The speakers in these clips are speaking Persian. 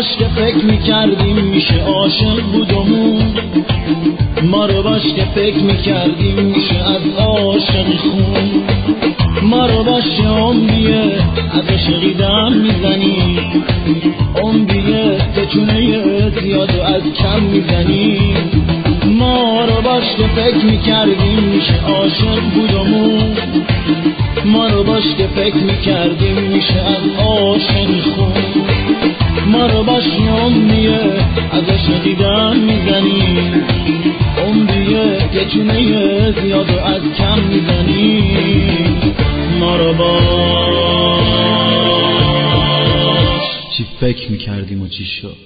باش که فکر میکردیم میشه عاشق بودمون، ما رو باش که فکر میکردیم میشه از عاشقی خون، ما رو باش عمریه از عشقی دم میزنی، عمریه تچونه زیاد و از کم میزنی، ما رو باش که فکر میکردیم میشه عاشق بودمون، ما رو باش که فکر میکردیم میشه از عاشقی خون، ما رو باش عمریه از عشقی دم میزنی، عمریه تچونه زیاد و از کم میزنی، ما رو باش چی فکر میکردیم و چی شد.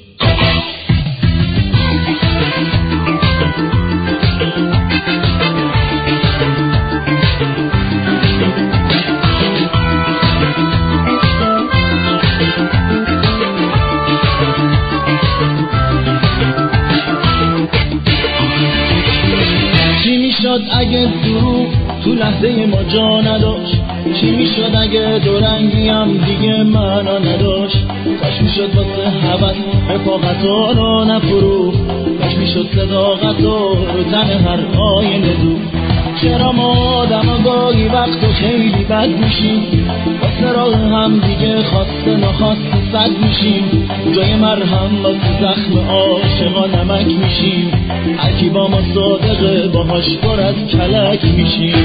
چی میشد اگه دروغ تو لحظه ما جا نداشت، چی میشد اگه دورنگیم دیگه معنا نداشت، کاش میشد واسه هوس رفاقتا رو نفروخت، کاش میشد صداقتا رو تن هر آینه دوخت، چرا ما آدم گاهی وقت و خیلی بد میشیم، واسه راه هم دیگه خواسته نخواسته صد میشیم، جای مرهم واسه زخم عاشقا نمک میشیم، هرکی با ما صادقه باهاش پر از کلک میشیم،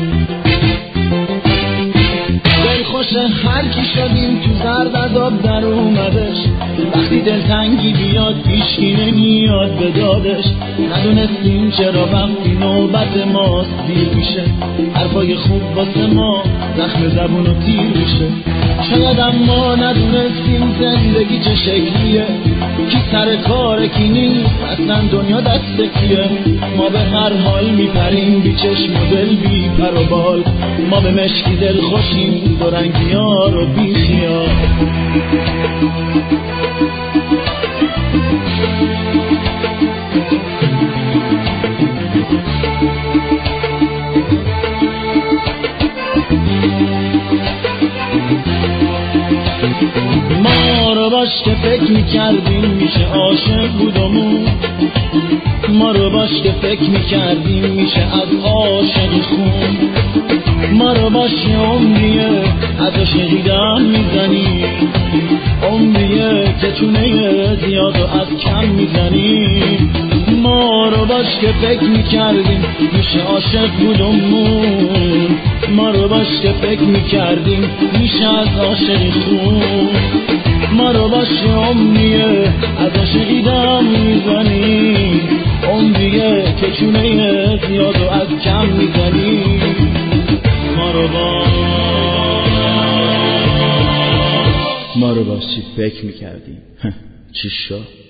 دلخوش هر کی شدیم تو زرد عذاب در اومدش، وقتی دلتنگی بیاد پیشکی نمیاد به دادش، ندونستیم چرا وقتی نوبت ماست دیر میشه، حرفای خوب واسه ما زخم زبون و تیر میشه، شاید اما ندونستیم زندگی چه شکلیه، کی سر کاره کی نیست اصلا دنیا دست کیه، ما به هر حال میپریم بی چشم و دل بی پر و بال، ما به مشکی دل خوشیم دو رنگی ها رو بی خیال، ما رو باش که فکر میکردیم میشه عاشق بودمون، ما رو باش که فکر میکردیم میشه از عاشقی خون، ما رو باش عمریه از عشقی دم میزنی، عمریه تچونه زیاد و از کم میزنی، ما رو باش که فکر میکردیم میشه عاشق بودمون، ما رو باش که فکر میکردیم میشه از عاشقی خون، ما رو باش عمریه از عشقی دم میزنی، عمریه تچونه زیاد و از کم میزنی، ما رو باش چی فکر میکردیم چی شد.